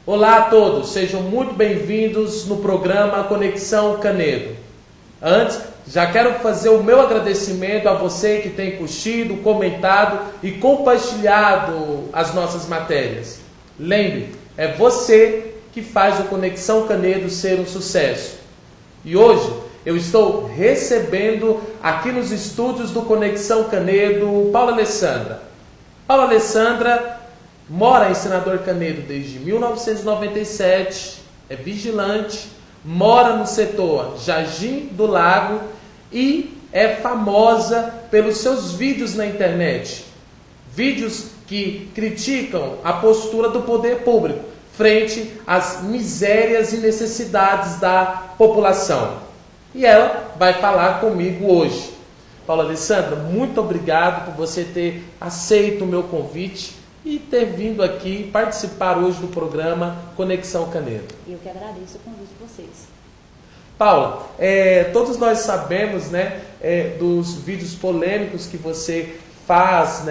Olá a todos, sejam muito bem-vindos no programa Conexão Canedo. Antes, já quero fazer o meu agradecimento a você que tem curtido, comentado e compartilhado as nossas matérias. Lembre, é você que faz o Conexão Canedo ser um sucesso. E hoje eu estou recebendo aqui nos estúdios do Conexão Canedo Paula Alessandra. Paula Alessandra mora em Senador Canedo desde 1997, é vigilante, mora no setor Jardim do Lago e é famosa pelos seus vídeos na internet. Vídeos que criticam a postura do poder público frente às misérias e necessidades da população. E ela vai falar comigo hoje. Paula Alessandra, muito obrigado por você ter aceito o meu convite e ter vindo aqui participar hoje do programa Conexão Canedo. Eu que agradeço o convite de vocês. Paula, todos nós sabemos, dos vídeos polêmicos que você faz,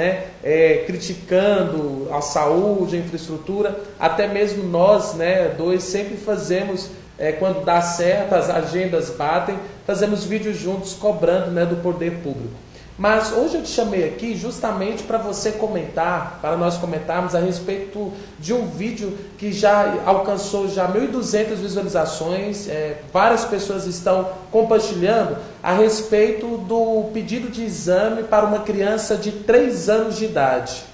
criticando a saúde, a infraestrutura. Até mesmo nós, dois, sempre fazemos, quando dá certo, as agendas batem, fazemos vídeos juntos cobrando, do poder público. Mas hoje eu te chamei aqui justamente para você comentar, para nós comentarmos a respeito de um vídeo que já alcançou 1.200 visualizações, várias pessoas estão compartilhando a respeito do pedido de exame para uma criança de 3 anos de idade.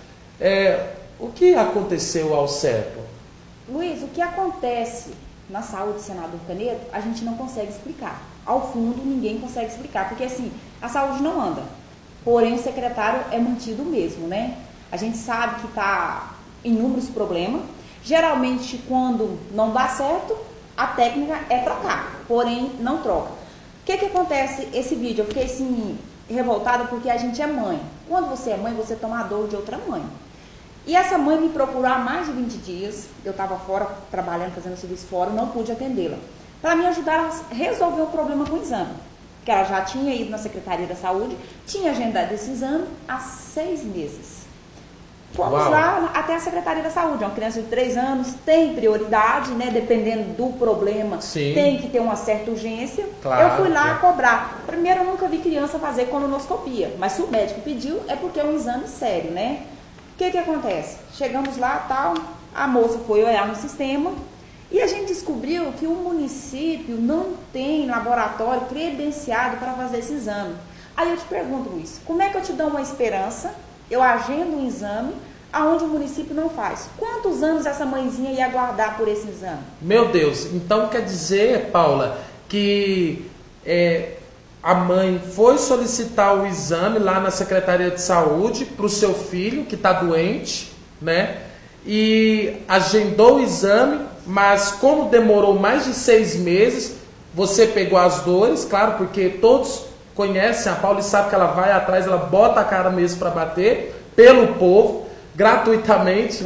O que aconteceu ao certo? Luiz, o que acontece na saúde do Senador Canedo, a gente não consegue explicar. Ao fundo, ninguém consegue explicar, porque assim, a saúde não anda. Porém, o secretário é mantido mesmo, A gente sabe que está inúmeros problemas. Geralmente, quando não dá certo, a técnica é trocar, porém, não troca. O que acontece esse vídeo? Eu fiquei assim, revoltada porque a gente é mãe. Quando você é mãe, você toma a dor de outra mãe. E essa mãe me procurou há mais de 20 dias. Eu estava fora, trabalhando, fazendo serviço fora, não pude atendê-la. Para me ajudar a resolver o problema com o exame. Que ela já tinha ido na Secretaria da Saúde, tinha agendado esse exame há 6 meses. Fomos lá até a Secretaria da Saúde. Uma criança de 3 anos tem prioridade, dependendo do problema. Sim. Tem que ter uma certa urgência. Claro, eu fui lá cobrar. Primeiro, eu nunca vi criança fazer colonoscopia, mas se o médico pediu, é porque é um exame sério, O que acontece? Chegamos lá, tal, a moça foi olhar no sistema e a gente descobriu que o município não tem laboratório credenciado para fazer esse exame. Aí eu te pergunto, Luiz, como é que eu te dou uma esperança, eu agendo um exame, aonde o município não faz? Quantos anos essa mãezinha ia aguardar por esse exame? Meu Deus, então quer dizer, Paula, que a mãe foi solicitar o exame lá na Secretaria de Saúde para o seu filho, que está doente, e agendou o exame, mas como demorou mais de 6 meses, você pegou as dores, claro, porque todos conhecem a Paula e sabem que ela vai atrás, ela bota a cara mesmo para bater, pelo povo, gratuitamente,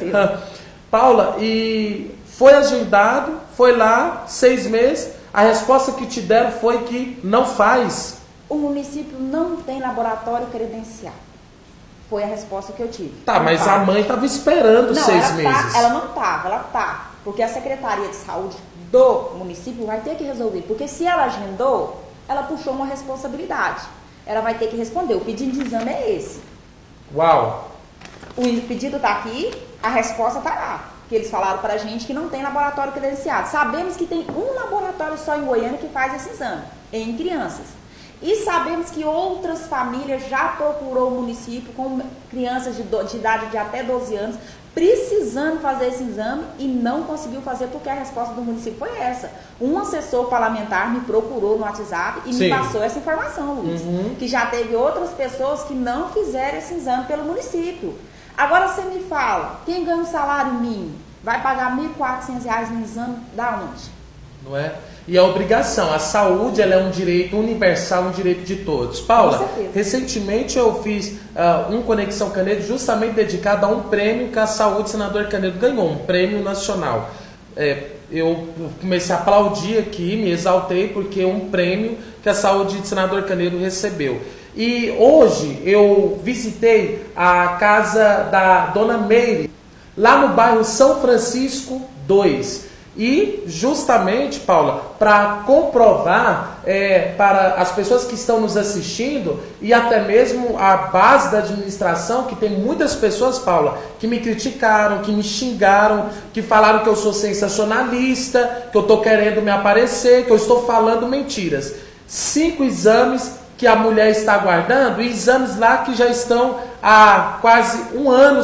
Paula, e foi agendado, foi lá, 6 meses, a resposta que te deram foi que não faz. O município não tem laboratório credenciado. Foi a resposta que eu tive. Tá, mas a mãe estava esperando 6 meses. Ela não estava, ela tá. Porque a Secretaria de Saúde do município vai ter que resolver. Porque se ela agendou, ela puxou uma responsabilidade. Ela vai ter que responder. O pedido de exame é esse. Uau! O pedido está aqui, a resposta está lá. Que eles falaram para a gente que não tem laboratório credenciado. Sabemos que tem um laboratório só em Goiânia que faz esse exame, em crianças. E sabemos que outras famílias já procurou o município com crianças de idade de até 12 anos, precisando fazer esse exame e não conseguiu fazer porque a resposta do município foi essa. Um assessor parlamentar me procurou no WhatsApp e me passou essa informação, Luiz. Que já teve outras pessoas que não fizeram esse exame pelo município. Agora você me fala, quem ganha um salário mínimo vai pagar R$ 1.400 no exame da onde? Não é? E a obrigação, a saúde, ela é um direito universal, um direito de todos. Paula, recentemente eu fiz um Conexão Canedo justamente dedicado a um prêmio que a Saúde Senador Canedo ganhou, um prêmio nacional. Eu comecei a aplaudir aqui, me exaltei, porque é um prêmio que a Saúde de Senador Canedo recebeu. E hoje eu visitei a casa da Dona Meire, lá no bairro São Francisco 2. E justamente, Paula, para comprovar para as pessoas que estão nos assistindo e até mesmo a base da administração, que tem muitas pessoas, Paula, que me criticaram, que me xingaram, que falaram que eu sou sensacionalista, que eu estou querendo me aparecer, que eu estou falando mentiras. 5 exames que a mulher está aguardando, e exames lá que já estão há quase um ano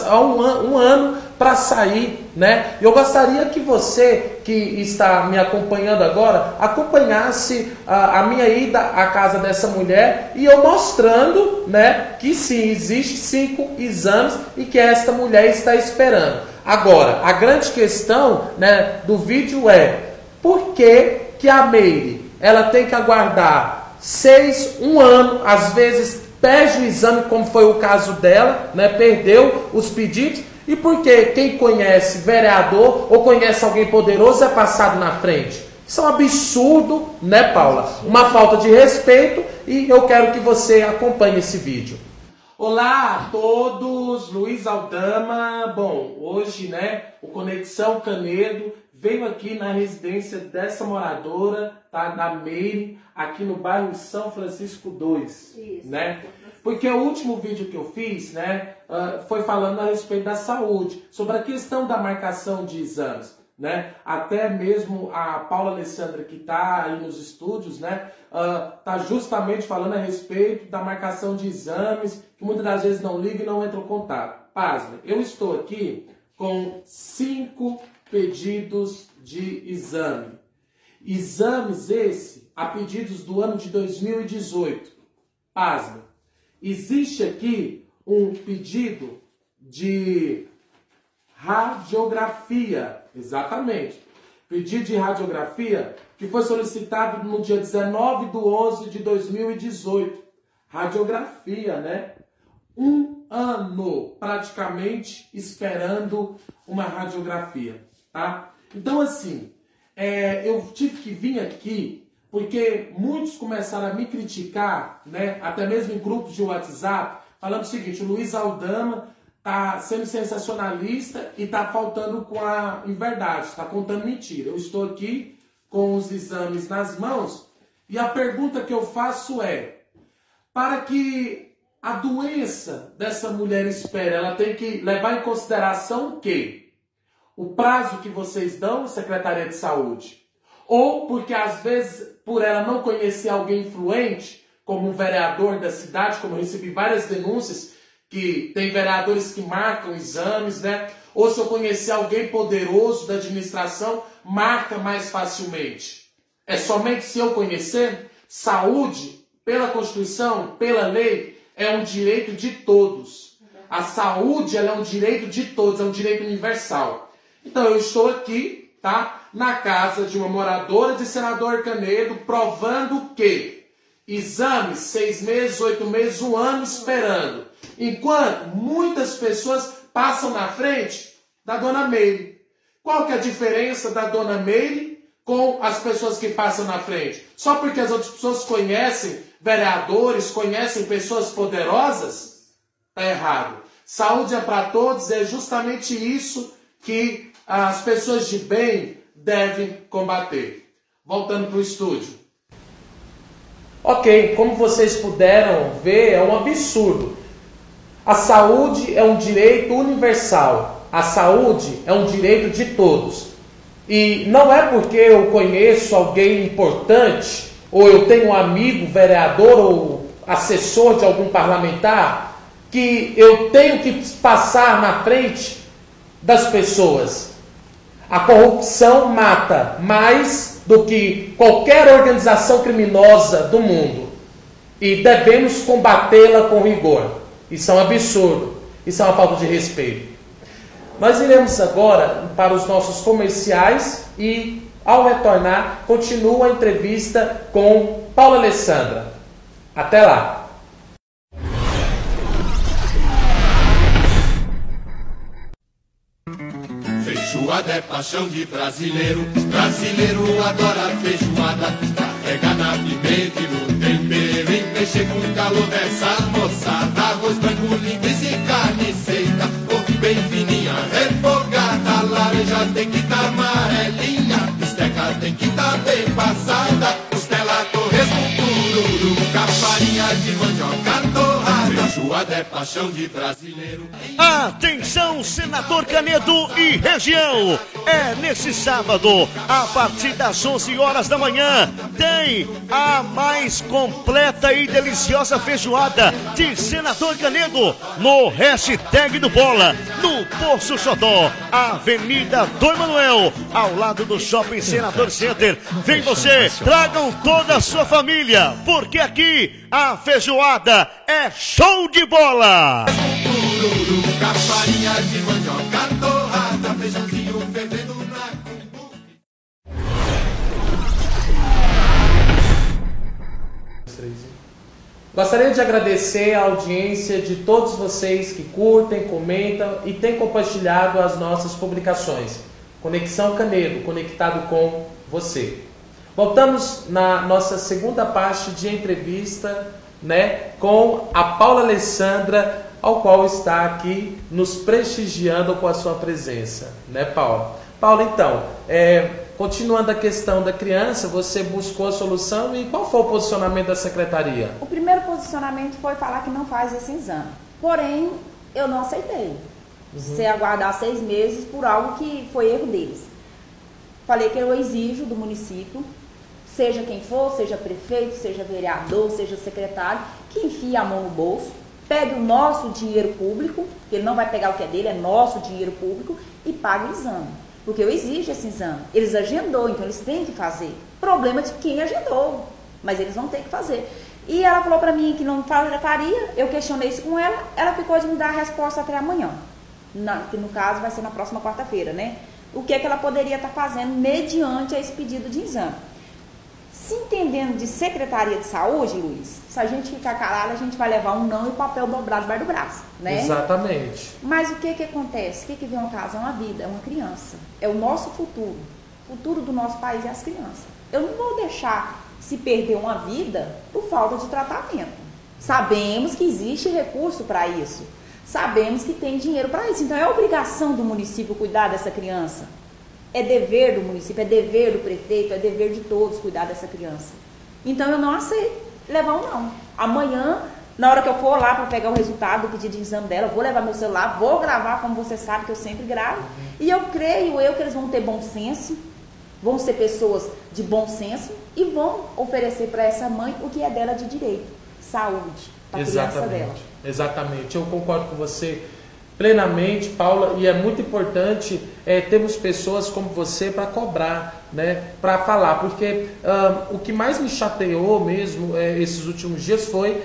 para sair, né? Eu gostaria que você que está me acompanhando agora acompanhasse a minha ida à casa dessa mulher e eu mostrando, né, que sim, existe 5 exames e que esta mulher está esperando. Agora, a grande questão, né, do vídeo é: por que a Meire ela tem que aguardar 1 ano, às vezes perde o exame, como foi o caso dela, né, perdeu os pedidos, e porque quem conhece vereador ou conhece alguém poderoso é passado na frente? Isso é um absurdo, né, Paula? Uma falta de respeito, e eu quero que você acompanhe esse vídeo. Olá a todos, Luiz Aldama. Bom, hoje, né, o Conexão Canedo veio aqui na residência dessa moradora, tá, da Meire, aqui no bairro São Francisco 2, isso, né? Porque o último vídeo que eu fiz, né, foi falando a respeito da saúde, sobre a questão da marcação de exames, né? Até mesmo a Paula Alessandra, que está aí nos estúdios, né, tá justamente falando a respeito da marcação de exames, que muitas das vezes não liga e não entra em contato. Pasme, eu estou aqui com 5 pedidos de exame. Exames esse a pedidos do ano de 2018. Pasme, existe aqui um pedido de radiografia, exatamente, pedido de radiografia que foi solicitado no dia 19/11/2018. Radiografia, né? 1 ano praticamente esperando uma radiografia, tá? Então, assim, eu tive que vir aqui porque muitos começaram a me criticar, né? Até mesmo em grupos de WhatsApp, falando o seguinte: o Luiz Aldama está sendo sensacionalista e está faltando com a verdade, está contando mentira. Eu estou aqui com os exames nas mãos e a pergunta que eu faço é: para que a doença dessa mulher espere, ela tem que levar em consideração o quê? O prazo que vocês dão, Secretaria de Saúde? Ou porque às vezes, por ela não conhecer alguém influente, como um vereador da cidade, como eu recebi várias denúncias, que tem vereadores que marcam exames, né? Ou se eu conhecer alguém poderoso da administração, marca mais facilmente. É somente se eu conhecer? Saúde, pela Constituição, pela lei, é um direito de todos. A saúde, ela é um direito de todos, é um direito universal. Então eu estou aqui, tá, na casa de uma moradora de Senador Canedo, provando que exames 6 meses, 8 meses, 1 ano esperando. Enquanto muitas pessoas passam na frente da Dona Meire. Qual que é a diferença da Dona Meire com as pessoas que passam na frente? Só porque as outras pessoas conhecem vereadores, conhecem pessoas poderosas? Está errado. Saúde é para todos, é justamente isso que as pessoas de bem devem combater. Voltando para o estúdio. Ok, como vocês puderam ver, é um absurdo. A saúde é um direito universal. A saúde é um direito de todos. E não é porque eu conheço alguém importante, ou eu tenho um amigo vereador ou assessor de algum parlamentar, que eu tenho que passar na frente das pessoas. A corrupção mata mais do que qualquer organização criminosa do mundo. E devemos combatê-la com rigor. Isso é um absurdo. Isso é uma falta de respeito. Nós iremos agora para os nossos comerciais e, ao retornar, continua a entrevista com Paula Alessandra. Até lá! Feijoada é paixão de brasileiro, brasileiro adora feijoada. Carrega na pimenta e no tempero, em mexer com calor dessa moçada. Arroz branco, linguiça e carne seca, couve bem fininha, refogada. Laranja tem que dar Feijoada é paixão de brasileiro. Atenção, senador Canedo e região! É nesse sábado, a partir das 11 horas da manhã, tem a mais completa e deliciosa feijoada de Senador Canedo no hashtag do Bola, no Poço Xodó, Avenida Dom Emanuel, ao lado do Shopping Senador Center. Vem você, tragam toda a sua família, porque aqui a feijoada é show de bola! Pururuca, farinha de mandioca torrada, feijãozinho fervendo na cumbuca. Gostaria de agradecer a audiência de todos vocês que curtem, comentam e têm compartilhado as nossas publicações. Conexão Canedo, conectado com você. Voltamos na nossa segunda parte de entrevista, com a Paula Alessandra, ao qual está aqui nos prestigiando com a sua presença, Paula? Paula, então, continuando a questão da criança, você buscou a solução e qual foi o posicionamento da secretaria? O primeiro posicionamento foi falar que não faz esse exame. Porém, eu não aceitei. Você aguardar 6 meses por algo que foi erro deles. Falei que eu exijo do município, seja quem for, seja prefeito, seja vereador, seja secretário, que enfie a mão no bolso, pegue o nosso dinheiro público, que ele não vai pegar o que é dele, é nosso dinheiro público, e pague o exame. Porque eu exijo esse exame. Eles agendou, então eles têm que fazer. Problema de quem agendou, mas eles vão ter que fazer. E ela falou pra mim que não faria, eu questionei isso com ela, ela ficou de me dar a resposta até amanhã. Que no caso vai ser na próxima quarta-feira, O que é que ela poderia estar fazendo mediante a esse pedido de exame. Se entendendo de Secretaria de Saúde, Luiz, se a gente ficar calado, a gente vai levar um não e o papel dobrado debaixo do braço, Exatamente. Mas o que acontece? O que vem ao caso? É uma vida, é uma criança. É o nosso futuro. O futuro do nosso país é as crianças. Eu não vou deixar se perder uma vida por falta de tratamento. Sabemos que existe recurso para isso. Sabemos que tem dinheiro para isso. Então é obrigação do município cuidar dessa criança. É dever do município, é dever do prefeito, é dever de todos cuidar dessa criança. Então eu não aceito levar um não. Amanhã, na hora que eu for lá para pegar o resultado do pedido de exame dela, eu vou levar meu celular, vou gravar, como você sabe que eu sempre gravo. E eu creio que eles vão ter bom senso, vão ser pessoas de bom senso e vão oferecer para essa mãe o que é dela de direito, saúde, para a criança dela. Exatamente, eu concordo com você plenamente, Paula, e é muito importante termos pessoas como você para cobrar, para falar, porque o que mais me chateou mesmo esses últimos dias foi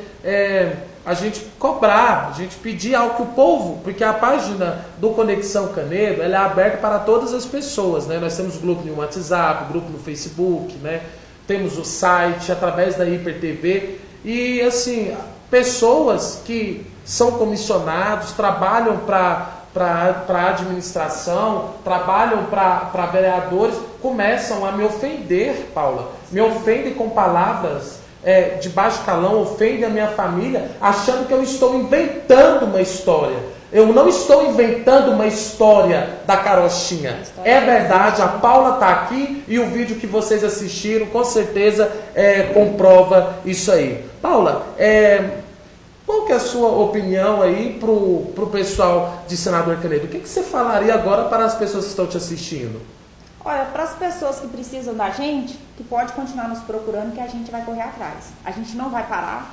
a gente cobrar, a gente pedir algo que o povo, porque a página do Conexão Canedo, ela é aberta para todas as pessoas, nós temos grupo no WhatsApp, grupo no Facebook, temos o site, através da Hiper TV, e assim, pessoas que são comissionados, trabalham para a administração, trabalham para vereadores, começam a me ofender, Paula. Me ofendem com palavras de baixo calão, ofendem a minha família, achando que eu estou inventando uma história. Eu não estou inventando uma história da carochinha. É verdade, a Paula está aqui e o vídeo que vocês assistiram com certeza comprova isso aí. Paula, qual que é a sua opinião aí pro pessoal de Senador Canedo? O que você falaria agora para as pessoas que estão te assistindo? Olha, para as pessoas que precisam da gente, que pode continuar nos procurando, que a gente vai correr atrás. A gente não vai parar.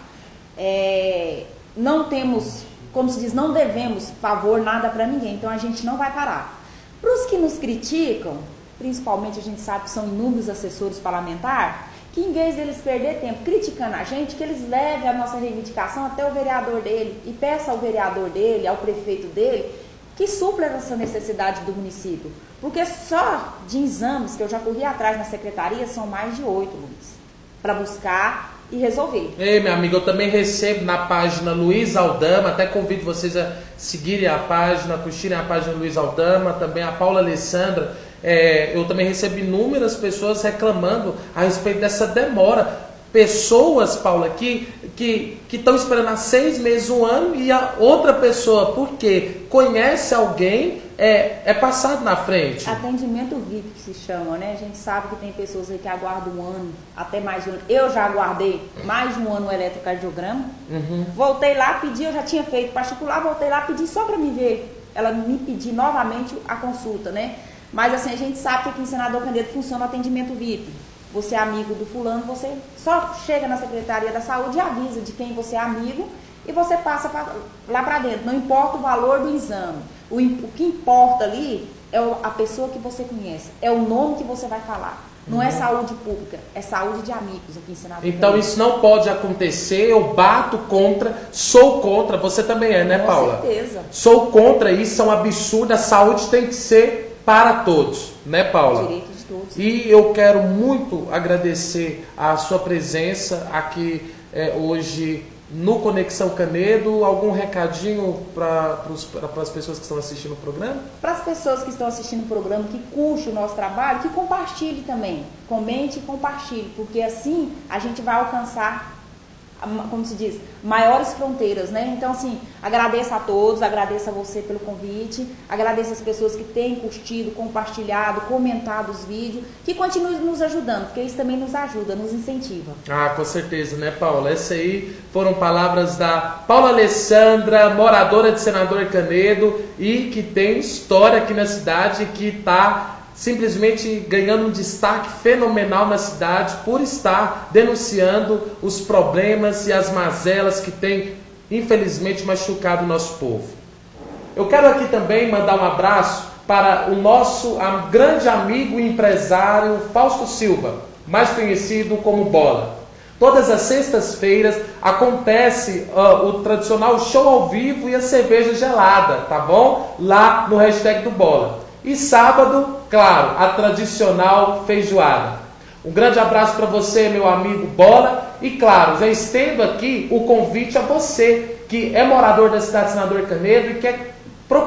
Não temos, como se diz, não devemos favor nada para ninguém. Então a gente não vai parar. Para os que nos criticam, principalmente a gente sabe que são inúmeros assessores parlamentares, que em vez deles perder tempo criticando a gente, que eles levem a nossa reivindicação até o vereador dele e peça ao vereador dele, ao prefeito dele, que supra essa necessidade do município. Porque só de exames que eu já corri atrás na secretaria são mais de 8, Luiz, para buscar e resolver. Ei, minha amiga, eu também recebo na página Luiz Aldama, até convido vocês a seguirem a página, curtirem a página Luiz Aldama, também a Paula Alessandra. Eu também recebo inúmeras pessoas reclamando a respeito dessa demora. pessoas, Paula, que estão esperando há 6 meses, 1 ano, e a outra pessoa, porque conhece alguém, é passado na frente. Atendimento VIP que se chama, né? A gente sabe que tem pessoas aí que aguardam 1 ano, até mais de 1 ano. Eu já aguardei mais de 1 ano o eletrocardiograma. Voltei lá, pedi, eu já tinha feito particular, voltei lá, pedi só para me ver. Ela me pediu novamente a consulta, né? Mas assim, a gente sabe que aqui em Senador Canedo funciona o atendimento VIP. Você é amigo do fulano, você só chega na Secretaria da Saúde e avisa de quem você é amigo e você passa lá para dentro. Não importa o valor do exame. O que importa ali é a pessoa que você conhece, é o nome que você vai falar. Não é saúde pública, é saúde de amigos aqui em Senador. Então isso não pode acontecer, eu bato contra, sou contra, você também é, né, Paula? Com certeza. Sou contra, isso é um absurdo, a saúde tem que ser para todos, né, Paula? Direito de todos. E eu quero muito agradecer a sua presença aqui hoje no Conexão Canedo. Algum recadinho para as pessoas que estão assistindo o programa? Para as pessoas que estão assistindo o programa, que curte o nosso trabalho, que compartilhe também. Comente e compartilhe, porque assim a gente vai alcançar, como se diz, maiores fronteiras, né? Então, assim, agradeço a todos, agradeço a você pelo convite, agradeço as pessoas que têm curtido, compartilhado, comentado os vídeos, que continuem nos ajudando, porque isso também nos ajuda, nos incentiva. Ah, com certeza, né, Paula? Essas aí foram palavras da Paula Alessandra, moradora de Senador Canedo e que tem história aqui na cidade, que está simplesmente ganhando um destaque fenomenal na cidade por estar denunciando os problemas e as mazelas que tem, infelizmente, machucado o nosso povo. Eu quero aqui também mandar um abraço para o nosso grande amigo e empresário Fausto Silva, mais conhecido como Bola. Todas as sextas-feiras acontece o tradicional show ao vivo e a cerveja gelada, tá bom? Lá no hashtag do Bola. E sábado, claro, a tradicional feijoada. Um grande abraço para você, meu amigo Bola. E claro, já estendo aqui o convite a você, que é morador da cidade de Senador Canedo e quer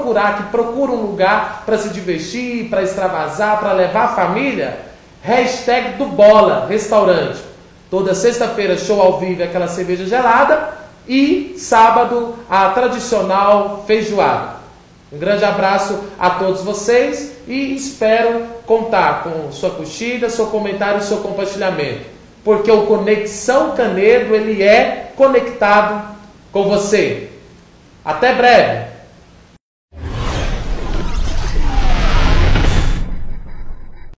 procura um lugar para se divertir, para extravasar, para levar a família. Hashtag do Bola Restaurante. Toda sexta-feira, show ao vivo, aquela cerveja gelada. E sábado, a tradicional feijoada. Um grande abraço a todos vocês e espero contar com sua curtida, seu comentário e seu compartilhamento. Porque o Conexão Canedo, ele é conectado com você. Até breve!